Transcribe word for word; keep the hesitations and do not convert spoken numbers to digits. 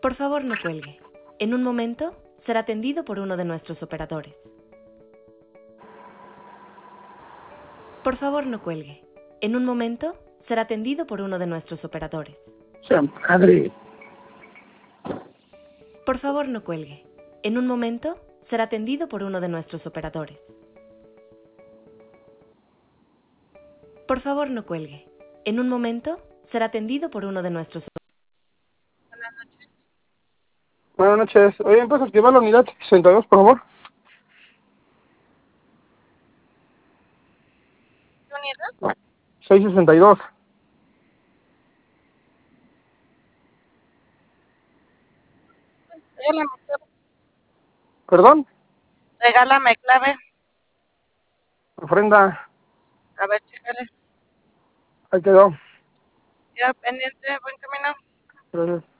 Por favor, no cuelgue. En un momento será atendido por uno de nuestros operadores. Por favor, no cuelgue. En un momento será atendido por uno de nuestros operadores. Sea madre. Por favor, no cuelgue. En un momento será atendido por uno de nuestros operadores. Por favor, no cuelgue. En un momento será atendido por uno de nuestros operadores. Buenas noches. Oye, ¿me puedes activar la unidad sesenta y dos, por favor? ¿Qué unidad? seiscientos sesenta y dos. Regálame clave. ¿Perdón? Regálame clave. Ofrenda. A ver, chécale. Ahí quedó. Ya pendiente, buen camino. Gracias.